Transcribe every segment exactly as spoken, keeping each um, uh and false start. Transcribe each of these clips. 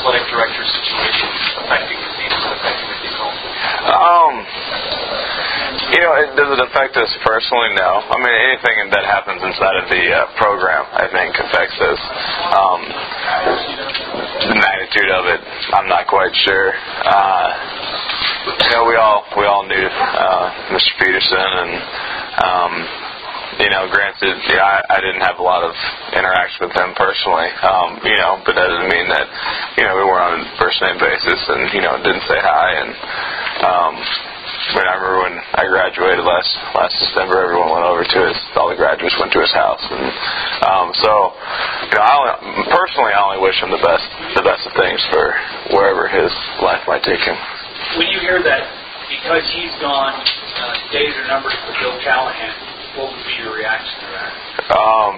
athletic director situation affecting the team? Is it affecting the team? Um, you know, it, does it affect us personally? No. I mean, anything that happens inside of the uh, program, I think, affects us. Um, the magnitude of it, I'm not quite sure. Uh, you know, we all we all knew uh, Mister Peterson, and um, you know, granted, yeah, I, I didn't have a lot of interaction with him personally. Um, you know, but that doesn't mean that you know we weren't on a first name basis, and you know, didn't say hi. And um, I mean, I remember when I graduated last last December, everyone went over to his. All the graduates went to his house, and um, so you know, I only, personally, I only wish him the best the best of things for wherever his life might take him. When you hear that, because he's gone, uh, days are numbered for Bill Callahan, what would be your reaction to that? Um,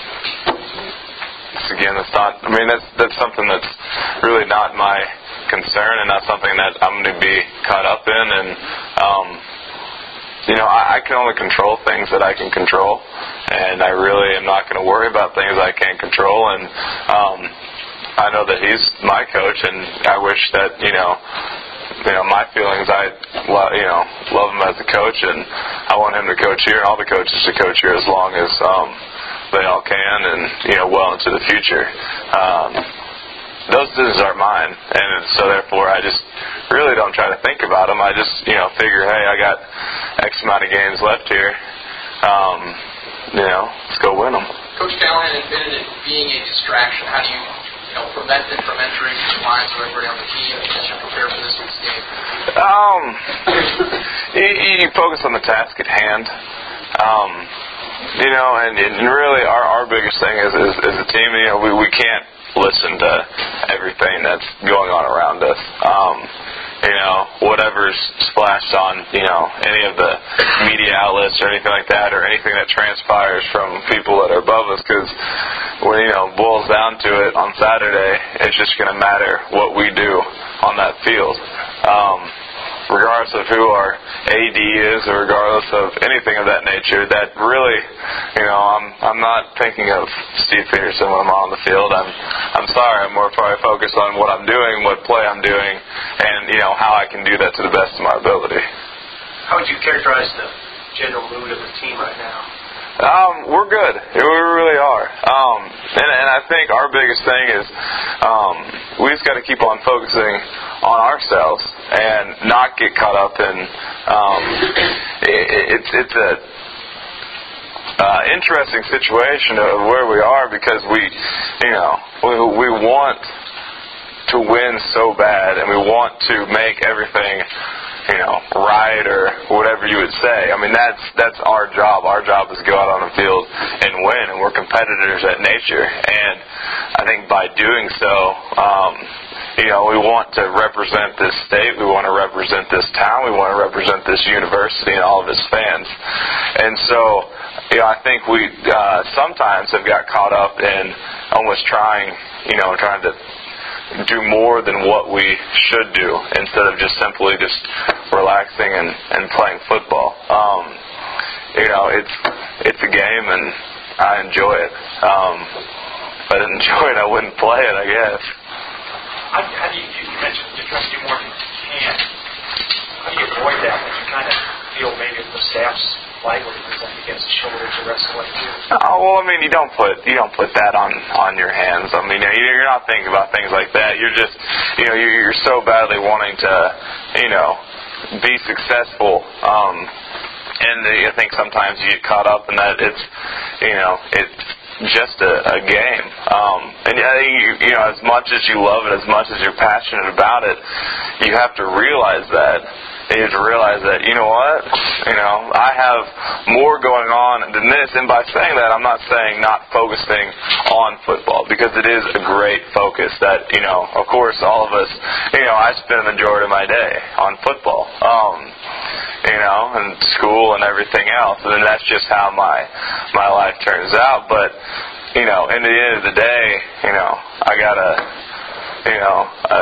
again, that's not. I mean, that's that's something that's really not my concern, and not something that I'm going to be caught up in. And um, you know, I, I can only control things that I can control, and I really am not going to worry about things I can't control. And um, I know that he's my coach, and I wish that you know. You know, my feelings, I you know, love him as a coach, and I want him to coach here, and all the coaches to coach here as long as um, they all can, and, you know, well into the future. Um, those decisions aren't mine, and so therefore I just really don't try to think about them. I just, you know, figure, hey, I got X amount of games left here. Um, you know, let's go win them. Coach Callahan admitted it being a distraction. How do you You know, prevent it from entering the minds of everybody on the team as you prepare for this week's game? Um, you, you focus on the task at hand. Um, you know, and, and really our, our biggest thing is, is, is a team, you know, we, we can't listen to everything that's going on around us. Um, you know, whatever's splashed on, you know, any of the media outlets or anything like that, or anything that transpires from people that are above us, because when, you know, boils down to it on Saturday, it's just going to matter what we do on that field. Um, regardless of who our A D is, or regardless of anything of that nature, that really, you know, I'm I'm not thinking of Steve Peterson when I'm on the field. I'm I'm sorry, I'm more probably focused on what I'm doing, what play I'm doing, and, you know, how I can do that to the best of my ability. How would you characterize the general mood of the team right now? Um, we're good. We really are. Um, and, and I think our biggest thing is um, we just got to keep on focusing on ourselves and not get caught up in. Um, it, it's it's a uh, interesting situation of where we are, because we, you know, we, we want to win so bad, and we want to make everything, you know, right, or whatever you would say. I mean, that's that's our job. Our job is to go out on the field and win, and we're competitors at nature. And I think by doing so, um, you know, we want to represent this state. We want to represent this town. We want to represent this university and all of its fans. And so, you know, I think we uh, sometimes have got caught up in almost trying, you know, trying to do more than what we should do, instead of just simply just relaxing and, and playing football. Um, you know, it's it's a game, and I enjoy it. Um, if I didn't enjoy it, I wouldn't play it, I guess. How, how do you, you mentioned you're trying to do more than you can. How do you avoid that when you kind of feel maybe the staff's lightly presented against the shoulders the rest of what you do? Oh, well, I mean, you don't put you don't put that on, on your hands. I mean, you're not thinking about things like that. You're just, you know, you're so badly wanting to, you know, be successful. Um, and I think sometimes you get caught up in that. It's, you know, it's just a, a game. Um, and I think, you, you know, as much as you love it, as much as you're passionate about it, you have to realize that. You have to realize that, you know what, you know, I have more going on than this. And by saying that, I'm not saying not focusing on football, because it is a great focus that, you know, of course, all of us, you know, I spend the majority of my day on football, um, you know, and school and everything else. And then that's just how my, my life turns out. But, you know, in the end of the day, you know, I got a, you know, a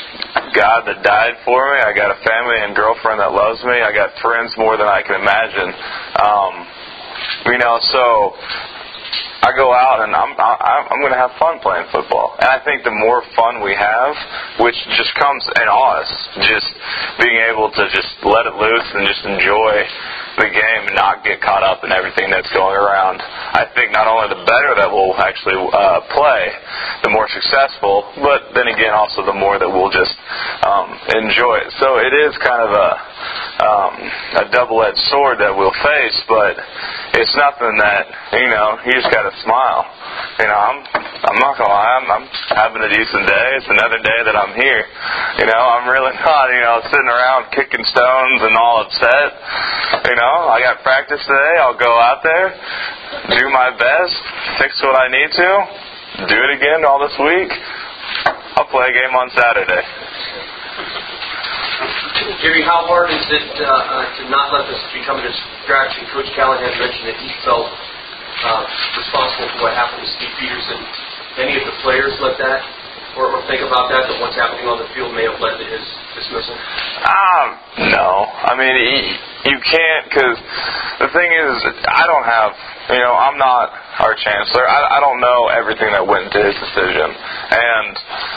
God that died for me. I got a family and girlfriend that loves me. I got friends more than I can imagine. Um, you know, so I go out and I'm I, I'm going to have fun playing football. And I think the more fun we have, which just comes in us, just being able to just let it loose and just enjoy the game and not get caught up in everything that's going around. I think not only the better that we'll actually uh, play, the more successful, but then again also the more that we'll just um, enjoy it. So it is kind of a um, a double-edged sword that we'll face, but it's nothing that, you know, you just got to smile. You know, I'm I'm not gonna lie, I'm, I'm having a decent day. It's another day that I'm here. You know, I'm really not, you know, sitting around kicking stones and all upset. You know, I got practice today. I'll go out there, do my best, fix what I need to, do it again all this week. I'll play a game on Saturday. Jerry, how hard is it uh, uh, to not let this become a distraction? Coach Callahan mentioned that he felt uh, responsible for what happened to Steve Peterson. Any of the players let that or, or think about that, that what's happening on the field may have led to his dismissal? Um, no. I mean, you can't, because the thing is, I don't have, you know, I'm not our chancellor. I, I don't know everything that went into his decision. And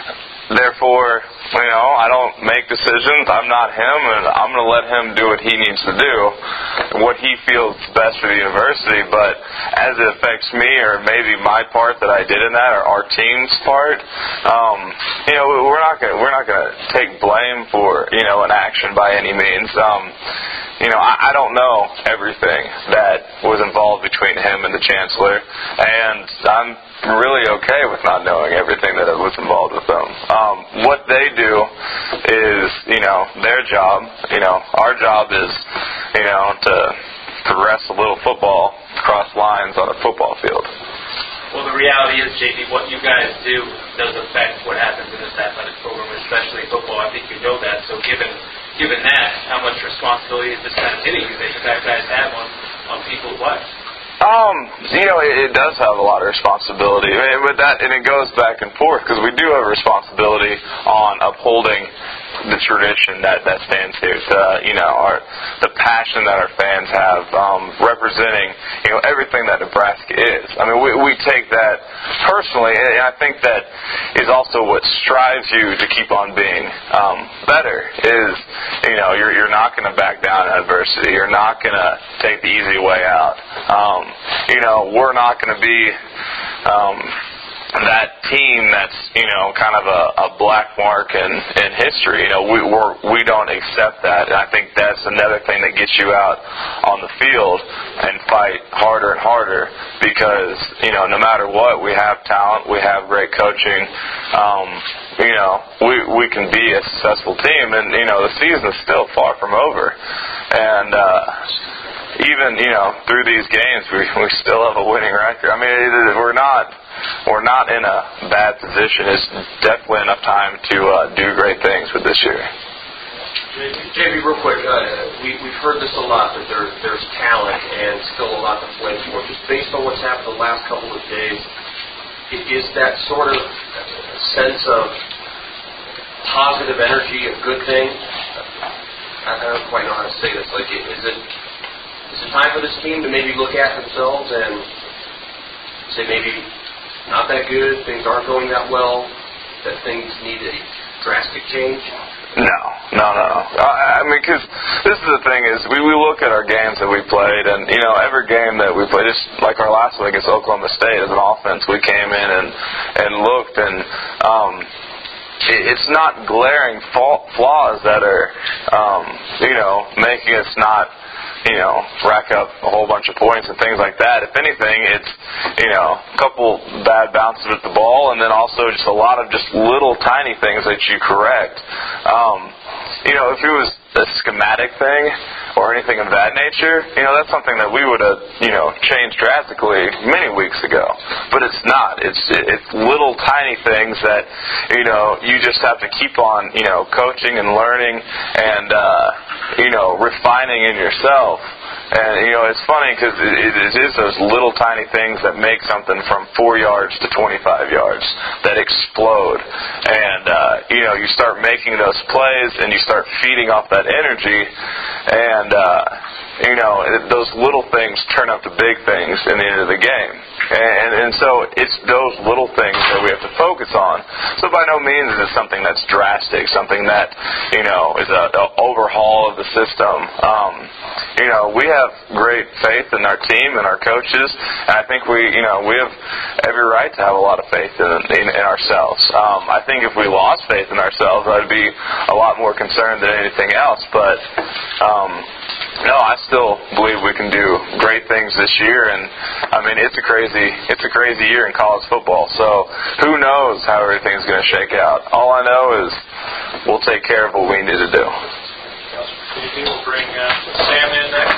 therefore, you know, I don't make decisions. I'm not him, and I'm going to let him do what he needs to do, what he feels best for the university. But as it affects me, or maybe my part that I did in that, or our team's part, um, you know, we're not going we're not going to take blame for, you know, an action by any means. Um, you know, I, I don't know everything that was involved between him and the chancellor, and I'm really okay with not knowing everything that was involved with them. Um, what they do is, you know, their job. You know, our job is, you know, to to wrestle a little football across lines on a football field. Well, the reality is, J D, what you guys do does affect what happens in this athletic program, especially football. I think you know that. So given given that, how much responsibility is this kind of hitting you that you guys have on, on people's lives? Um, you know, it, it does have a lot of responsibility, and with that, and it goes back and forth because we do have a responsibility on upholding the tradition that, that stands here. To, you know, our the passion that our fans have, um, representing, you know, everything that Nebraska is. I mean, we we take that personally, and I think that is also what strives you to keep on being um, better. Is, you know, you're you're not going to back down in adversity. You're not going to take the easy way out. Um, you know, we're not going to be um, that team that's, you know, kind of a, a black mark in, in history. You know, we we're, we don't accept that. And I think that's another thing that gets you out on the field and fight harder and harder because, you know, no matter what, we have talent, we have great coaching. Um, you know, we we can be a successful team, and, you know, the season is still far from over. And uh even, you know, through these games, we we still have a winning record. I mean, it, we're not we're not in a bad position. It's definitely enough time to uh, do great things with this year. J B, real quick, uh, we we've heard this a lot that there there's talent and still a lot to play for. Just based on what's happened the last couple of days, is that sort of sense of positive energy a good thing? I don't quite know how to say this. Like, is it? Is it time for this team to maybe look at themselves and say maybe not that good, things aren't going that well, that things need a drastic change? No, no, no. I, I mean, because this is the thing is we, we look at our games that we played, and, you know, every game that we played, just like our last one against Oklahoma State as an offense, we came in and, and looked, and um, it, it's not glaring fault, flaws that are, um, you know, making us not, you know, rack up a whole bunch of points and things like that. If anything, it's, you know, a couple bad bounces with the ball, and then also just a lot of just little tiny things that you correct. Um, you know, if it was a schematic thing or anything of that nature, you know, that's something that we would have, you know, changed drastically many weeks ago. But it's not. It's it's little tiny things that, you know, you just have to keep on, you know, coaching and learning and, uh, you know, refining in yourself. And, you know, it's funny because it, it is those little tiny things that make something from four yards to twenty-five yards that explode. And, uh, you know, know, you start making those plays and you start feeding off that energy, and uh, you know, those little things turn up to big things in the end of the game. And, and so it's those little things that we have to focus on. So by no means is it something that's drastic, something that, you know, is an overhaul of the system. Um, you know, we have great faith in our team and our coaches, and I think we, you know, we have every right to have a lot of faith in, in, in ourselves. Um, I think if we lost faith in ourselves, I'd be a lot more concerned than anything else. But um, no, I still believe we can do great things this year, and I mean, it's a crazy, it's a crazy year in college football. So who knows how everything's going to shake out? All I know is we'll take care of what we need to do. We'll bring uh, Sam in next.